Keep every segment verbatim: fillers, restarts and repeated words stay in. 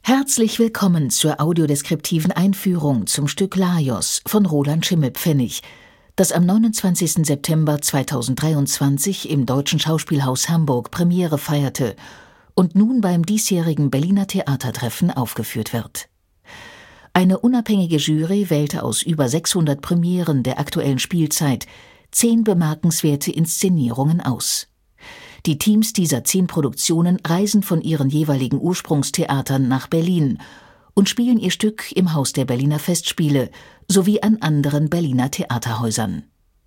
Herzlich willkommen zur audiodeskriptiven Einführung zum Stück Laios von Roland Schimmelpfennig, das am neunundzwanzigsten September zweitausenddreiundzwanzig im Deutschen Schauspielhaus Hamburg Premiere feierte und nun beim diesjährigen Berliner Theatertreffen aufgeführt wird. Eine unabhängige Jury wählte aus über sechshundert Premieren der aktuellen Spielzeit zehn bemerkenswerte Inszenierungen aus. Die Teams dieser zehn Produktionen reisen von ihren jeweiligen Ursprungstheatern nach Berlin und spielen ihr Stück im Haus der Berliner Festspiele sowie an anderen Berliner Theaterhäusern.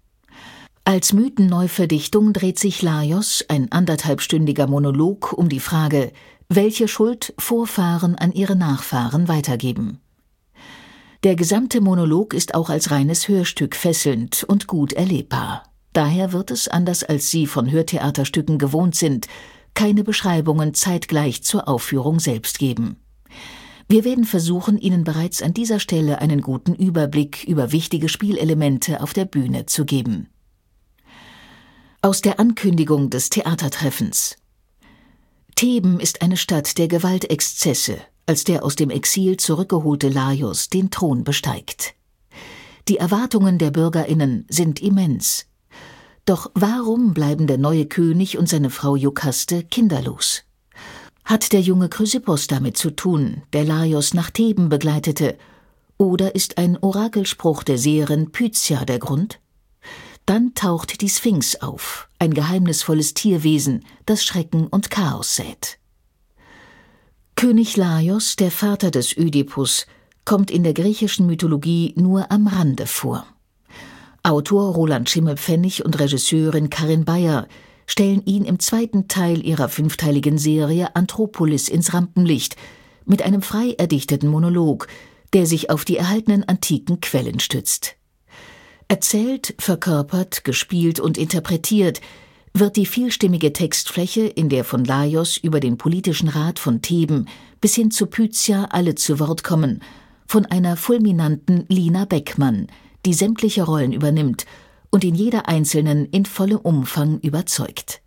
Als Mythenneuverdichtung dreht sich Laios, ein anderthalbstündiger Monolog, um die Frage, welche Schuld Vorfahren an ihre Nachfahren weitergeben. Der gesamte Monolog ist auch als reines Hörstück fesselnd und gut erlebbar. Daher wird es, anders als Sie von Hörtheaterstücken gewohnt sind, keine Beschreibungen zeitgleich zur Aufführung selbst geben. Wir werden versuchen, Ihnen bereits an dieser Stelle einen guten Überblick über wichtige Spielelemente auf der Bühne zu geben. Aus der Ankündigung des Theatertreffens. Theben ist eine Stadt der Gewaltexzesse, als der aus dem Exil zurückgeholte Laios den Thron besteigt. Die Erwartungen der BürgerInnen sind immens. Doch warum bleiben der neue König und seine Frau Iokaste kinderlos? Hat der junge Chrysippos damit zu tun, der Laios nach Theben begleitete? Oder ist ein Orakelspruch der Seherin Pythia der Grund? Dann taucht die Sphinx auf, ein geheimnisvolles Tierwesen, das Schrecken und Chaos sät. König Laios, der Vater des Ödipus, kommt in der griechischen Mythologie nur am Rande vor. Autor Roland Schimmelpfennig und Regisseurin Karin Beyer stellen ihn im zweiten Teil ihrer fünfteiligen Serie Anthropolis ins Rampenlicht mit einem frei erdichteten Monolog, der sich auf die erhaltenen antiken Quellen stützt. Erzählt, verkörpert, gespielt und interpretiert wird die vielstimmige Textfläche, in der von Laios über den politischen Rat von Theben bis hin zu Pythia alle zu Wort kommen, von einer fulminanten Lina Beckmann, die sämtliche Rollen übernimmt und in jeder einzelnen in vollem Umfang überzeugt.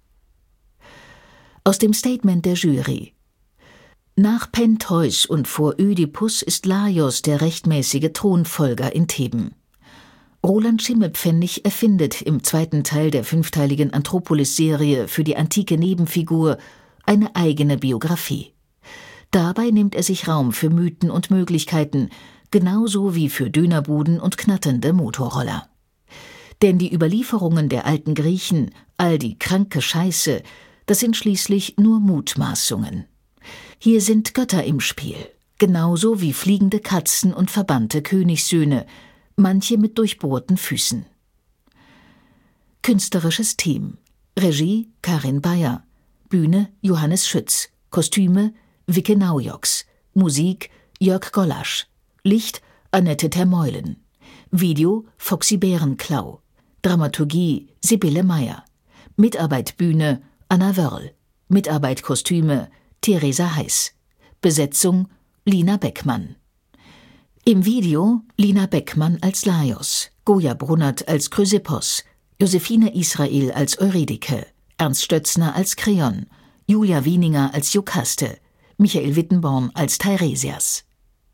Aus dem Statement der Jury: Nach Pentheus und vor Ödipus ist Laios der rechtmäßige Thronfolger in Theben. Roland Schimmelpfennig erfindet im zweiten Teil der fünfteiligen Anthropolis-Serie für die antike Nebenfigur eine eigene Biografie. Dabei nimmt er sich Raum für Mythen und Möglichkeiten, genauso wie für Dönerbuden und knatternde Motorroller. Denn die Überlieferungen der alten Griechen, all die kranke Scheiße, das sind schließlich nur Mutmaßungen. Hier sind Götter im Spiel, genauso wie fliegende Katzen und verbannte Königssöhne, manche mit durchbohrten Füßen. Künstlerisches Team: Regie Karin Beyer, Bühne Johannes Schütz, Kostüme Wicke Naujoks, Musik Jörg Gollasch, Licht Annette Termeulen, Video Foxy Bärenklau, Dramaturgie Sibylle Meyer, Mitarbeit Bühne Anna Wörl, Mitarbeit Kostüme Theresa Heiß, Besetzung Lina Beckmann. Im Video Lina Beckmann als Laios, Goya Brunnert als Chrysippos, Josephine Israel als Eurydike, Ernst Stötzner als Kreon, Julia Wieninger als Iokaste, Michael Wittenborn als Teiresias.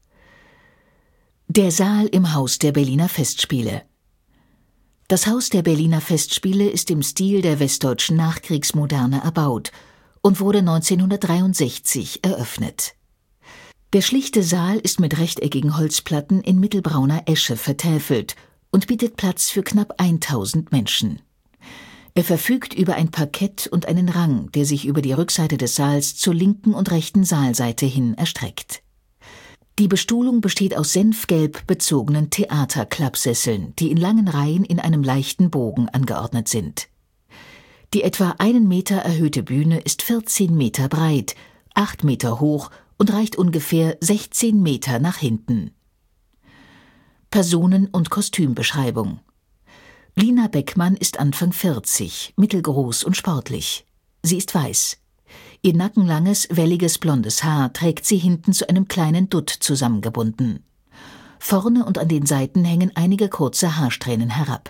Der Saal im Haus der Berliner Festspiele. Das Haus der Berliner Festspiele ist im Stil der westdeutschen Nachkriegsmoderne erbaut und wurde neunzehnhundertdreiundsechzig eröffnet. Der schlichte Saal ist mit rechteckigen Holzplatten in mittelbrauner Esche vertäfelt und bietet Platz für knapp tausend Menschen. Er verfügt über ein Parkett und einen Rang, der sich über die Rückseite des Saals zur linken und rechten Saalseite hin erstreckt. Die Bestuhlung besteht aus senfgelb bezogenen Theaterklappsesseln, die in langen Reihen in einem leichten Bogen angeordnet sind. Die etwa einen Meter erhöhte Bühne ist vierzehn Meter breit, acht Meter hoch und reicht ungefähr sechzehn Meter nach hinten. Personen- und Kostümbeschreibung: Lina Beckmann ist Anfang vierzig, mittelgroß und sportlich. Sie ist weiß. Ihr nackenlanges, welliges blondes Haar trägt sie hinten zu einem kleinen Dutt zusammengebunden. Vorne und an den Seiten hängen einige kurze Haarsträhnen herab.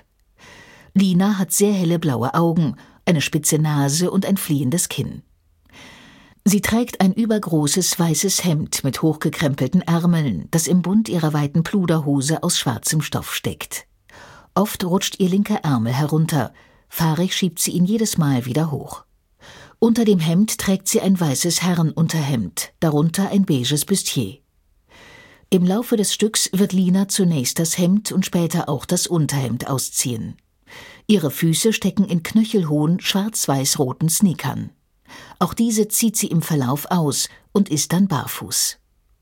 Lina hat sehr helle blaue Augen, eine spitze Nase und ein fliehendes Kinn. Sie trägt ein übergroßes weißes Hemd mit hochgekrempelten Ärmeln, das im Bund ihrer weiten Pluderhose aus schwarzem Stoff steckt. Oft rutscht ihr linker Ärmel herunter, fahrig schiebt sie ihn jedes Mal wieder hoch. Unter dem Hemd trägt sie ein weißes Herrenunterhemd, darunter ein beiges Bustier. Im Laufe des Stücks wird Lina zunächst das Hemd und später auch das Unterhemd ausziehen. Ihre Füße stecken in knöchelhohen, schwarz-weiß-roten Sneakern. Auch diese zieht sie im Verlauf aus und ist dann barfuß.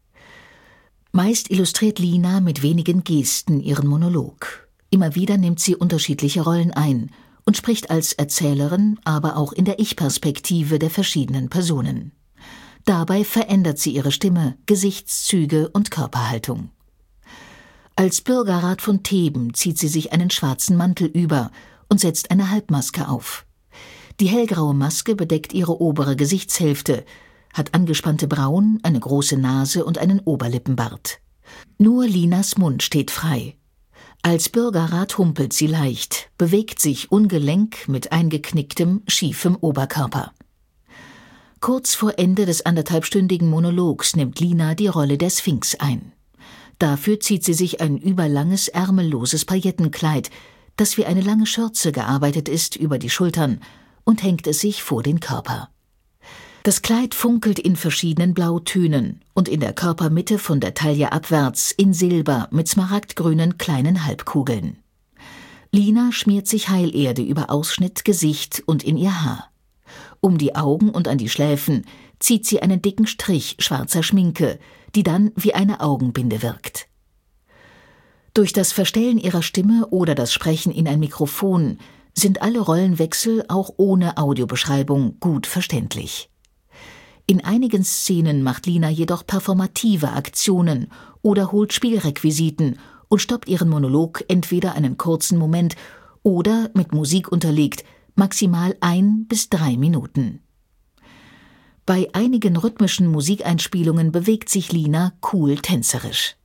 Meist illustriert Lina mit wenigen Gesten ihren Monolog. Immer wieder nimmt sie unterschiedliche Rollen ein und spricht als Erzählerin, aber auch in der Ich-Perspektive der verschiedenen Personen. Dabei verändert sie ihre Stimme, Gesichtszüge und Körperhaltung. Als Bürgerrat von Theben zieht sie sich einen schwarzen Mantel über und setzt eine Halbmaske auf. Die hellgraue Maske bedeckt ihre obere Gesichtshälfte, hat angespannte Brauen, eine große Nase und einen Oberlippenbart. Nur Linas Mund steht frei. Als Bürgerrat humpelt sie leicht, bewegt sich ungelenk mit eingeknicktem, schiefem Oberkörper. Kurz vor Ende des anderthalbstündigen Monologs nimmt Lina die Rolle der Sphinx ein. Dafür zieht sie sich ein überlanges, ärmelloses Paillettenkleid, das wie eine lange Schürze gearbeitet ist, über die Schultern und hängt es sich vor den Körper. Das Kleid funkelt in verschiedenen Blautönen und in der Körpermitte von der Taille abwärts in Silber mit smaragdgrünen kleinen Halbkugeln. Lina schmiert sich Heilerde über Ausschnitt, Gesicht und in ihr Haar. Um die Augen und an die Schläfen zieht sie einen dicken Strich schwarzer Schminke, die dann wie eine Augenbinde wirkt. Durch das Verstellen ihrer Stimme oder das Sprechen in ein Mikrofon sind alle Rollenwechsel auch ohne Audiobeschreibung gut verständlich. In einigen Szenen macht Lina jedoch performative Aktionen oder holt Spielrequisiten und stoppt ihren Monolog entweder einen kurzen Moment oder, mit Musik unterlegt, maximal ein bis drei Minuten. Bei einigen rhythmischen Musikeinspielungen bewegt sich Lina cool tänzerisch.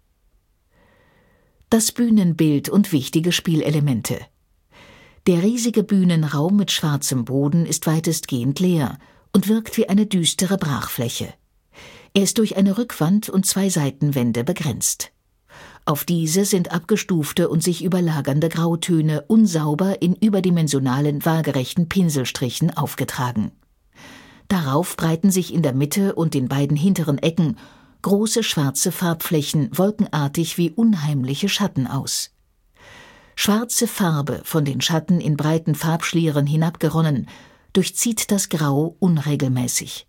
Das Bühnenbild und wichtige Spielelemente. Der riesige Bühnenraum mit schwarzem Boden ist weitestgehend leer und wirkt wie eine düstere Brachfläche. Er ist durch eine Rückwand und zwei Seitenwände begrenzt. Auf diese sind abgestufte und sich überlagernde Grautöne unsauber in überdimensionalen, waagerechten Pinselstrichen aufgetragen. Darauf breiten sich in der Mitte und den beiden hinteren Ecken große schwarze Farbflächen wolkenartig wie unheimliche Schatten aus. Schwarze Farbe, von den Schatten in breiten Farbschlieren hinabgeronnen, durchzieht das Grau unregelmäßig.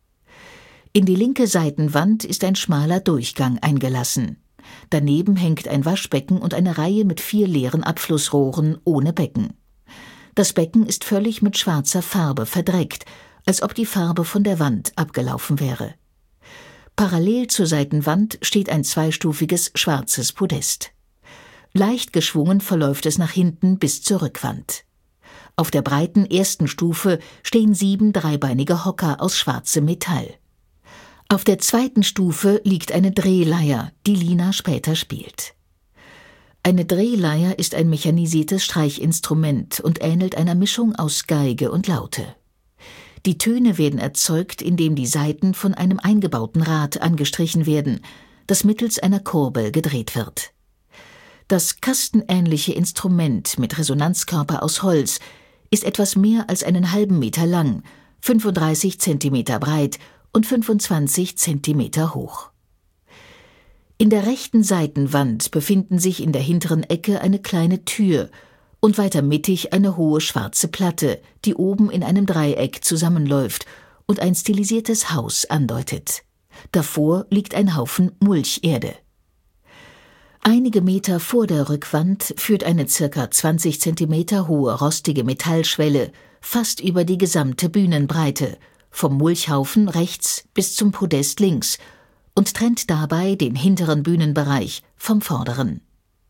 In die linke Seitenwand ist ein schmaler Durchgang eingelassen. Daneben hängt ein Waschbecken und eine Reihe mit vier leeren Abflussrohren ohne Becken. Das Becken ist völlig mit schwarzer Farbe verdreckt, als ob die Farbe von der Wand abgelaufen wäre. Parallel zur Seitenwand steht ein zweistufiges schwarzes Podest. Leicht geschwungen verläuft es nach hinten bis zur Rückwand. Auf der breiten ersten Stufe stehen sieben dreibeinige Hocker aus schwarzem Metall. Auf der zweiten Stufe liegt eine Drehleier, die Lina später spielt. Eine Drehleier ist ein mechanisiertes Streichinstrument und ähnelt einer Mischung aus Geige und Laute. Die Töne werden erzeugt, indem die Saiten von einem eingebauten Rad angestrichen werden, das mittels einer Kurbel gedreht wird. Das kastenähnliche Instrument mit Resonanzkörper aus Holz ist etwas mehr als einen halben Meter lang, fünfunddreißig Zentimeter breit und fünfundzwanzig Zentimeter hoch. In der rechten Seitenwand befinden sich in der hinteren Ecke eine kleine Tür und weiter mittig eine hohe schwarze Platte, die oben in einem Dreieck zusammenläuft und ein stilisiertes Haus andeutet. Davor liegt ein Haufen Mulcherde. Einige Meter vor der Rückwand führt eine circa zwanzig Zentimeter hohe rostige Metallschwelle fast über die gesamte Bühnenbreite, vom Mulchhaufen rechts bis zum Podest links, und trennt dabei den hinteren Bühnenbereich vom vorderen.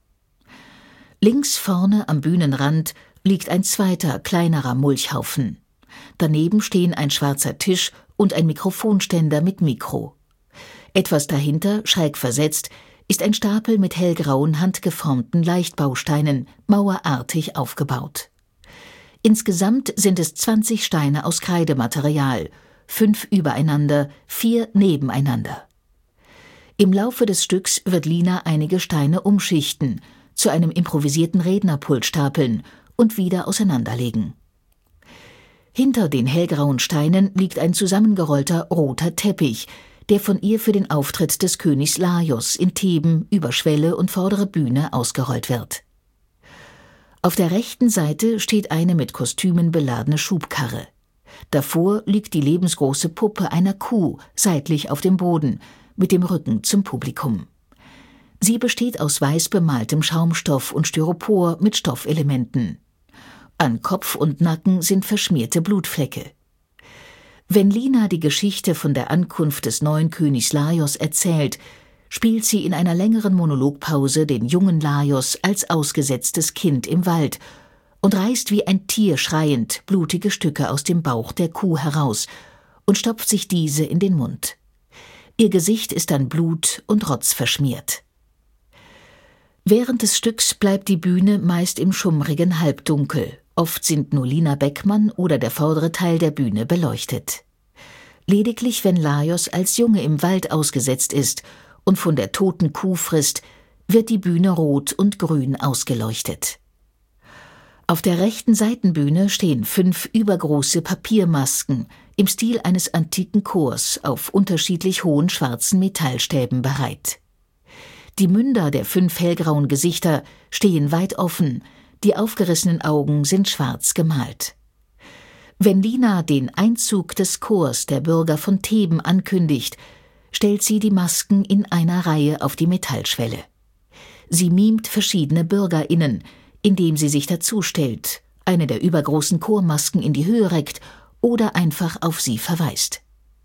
Links vorne am Bühnenrand liegt ein zweiter, kleinerer Mulchhaufen. Daneben stehen ein schwarzer Tisch und ein Mikrofonständer mit Mikro. Etwas dahinter, schräg versetzt, ist ein Stapel mit hellgrauen, handgeformten Leichtbausteinen, mauerartig aufgebaut. Insgesamt sind es zwanzig Steine aus Kreidematerial, fünf übereinander, vier nebeneinander. Im Laufe des Stücks wird Lina einige Steine umschichten, zu einem improvisierten Rednerpult stapeln und wieder auseinanderlegen. Hinter den hellgrauen Steinen liegt ein zusammengerollter roter Teppich, der von ihr für den Auftritt des Königs Laios in Theben über Schwelle und vordere Bühne ausgerollt wird. Auf der rechten Seite steht eine mit Kostümen beladene Schubkarre. Davor liegt die lebensgroße Puppe einer Kuh seitlich auf dem Boden, mit dem Rücken zum Publikum. Sie besteht aus weiß bemaltem Schaumstoff und Styropor mit Stoffelementen. An Kopf und Nacken sind verschmierte Blutflecke. Wenn Lina die Geschichte von der Ankunft des neuen Königs Laios erzählt, spielt sie in einer längeren Monologpause den jungen Laios als ausgesetztes Kind im Wald und reißt wie ein Tier schreiend blutige Stücke aus dem Bauch der Kuh heraus und stopft sich diese in den Mund. Ihr Gesicht ist an Blut und Rotz verschmiert. Während des Stücks bleibt die Bühne meist im schummrigen Halbdunkel. Oft sind nur Lina Beckmann oder der vordere Teil der Bühne beleuchtet. Lediglich wenn Laios als Junge im Wald ausgesetzt ist und von der toten Kuh frisst, wird die Bühne rot und grün ausgeleuchtet. Auf der rechten Seitenbühne stehen fünf übergroße Papiermasken im Stil eines antiken Chors auf unterschiedlich hohen schwarzen Metallstäben bereit. Die Münder der fünf hellgrauen Gesichter stehen weit offen, die aufgerissenen Augen sind schwarz gemalt. Wenn Lina den Einzug des Chors der Bürger von Theben ankündigt, stellt sie die Masken in einer Reihe auf die Metallschwelle. Sie mimt verschiedene BürgerInnen, indem sie sich dazustellt, eine der übergroßen Chormasken in die Höhe reckt oder einfach auf sie verweist.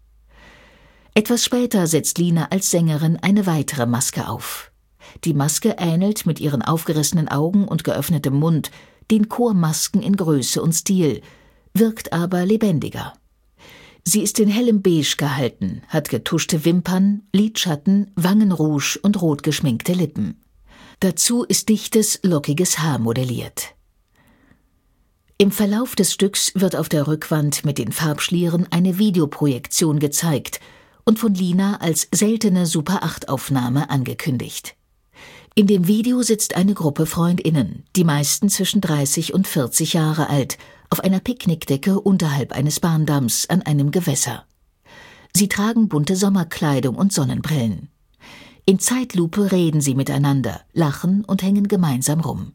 Etwas später setzt Lina als Sängerin eine weitere Maske auf. Die Maske ähnelt mit ihren aufgerissenen Augen und geöffnetem Mund den Chormasken in Größe und Stil, wirkt aber lebendiger. Sie ist in hellem Beige gehalten, hat getuschte Wimpern, Lidschatten, Wangenrouge und rot geschminkte Lippen. Dazu ist dichtes, lockiges Haar modelliert. Im Verlauf des Stücks wird auf der Rückwand mit den Farbschlieren eine Videoprojektion gezeigt und von Lina als seltene Super acht Aufnahme angekündigt. In dem Video sitzt eine Gruppe FreundInnen, die meisten zwischen dreißig und vierzig Jahre alt, auf einer Picknickdecke unterhalb eines Bahndamms an einem Gewässer. Sie tragen bunte Sommerkleidung und Sonnenbrillen. In Zeitlupe reden sie miteinander, lachen und hängen gemeinsam rum.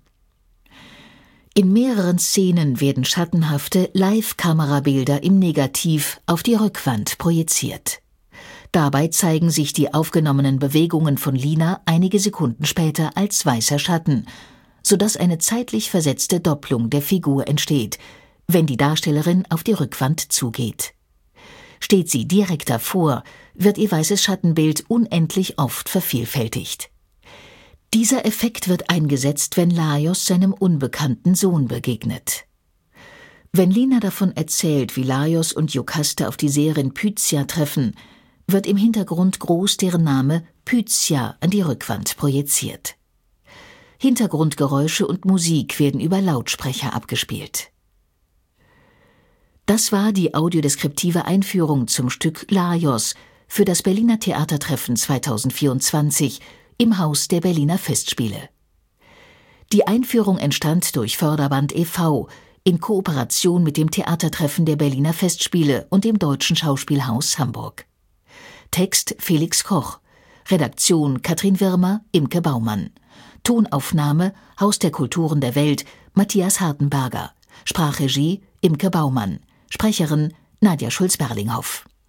In mehreren Szenen werden schattenhafte Live-Kamerabilder im Negativ auf die Rückwand projiziert. Dabei zeigen sich die aufgenommenen Bewegungen von Lina einige Sekunden später als weißer Schatten, sodass eine zeitlich versetzte Doppelung der Figur entsteht, wenn die Darstellerin auf die Rückwand zugeht. Steht sie direkt davor, wird ihr weißes Schattenbild unendlich oft vervielfältigt. Dieser Effekt wird eingesetzt, wenn Laios seinem unbekannten Sohn begegnet. Wenn Lina davon erzählt, wie Laios und Iokaste auf die Seherin Pythia treffen, wird im Hintergrund groß deren Name Pythia an die Rückwand projiziert. Hintergrundgeräusche und Musik werden über Lautsprecher abgespielt. Das war die audiodeskriptive Einführung zum Stück Laios für das Berliner Theatertreffen zweitausendvierundzwanzig im Haus der Berliner Festspiele. Die Einführung entstand durch Förderband e V in Kooperation mit dem Theatertreffen der Berliner Festspiele und dem Deutschen Schauspielhaus Hamburg. Text Felix Koch, Redaktion Katrin Wirmer, Imke Baumann, Tonaufnahme Haus der Kulturen der Welt, Matthias Hartenberger, Sprachregie Imke Baumann, Sprecherin Nadja Schulz-Berlinghoff.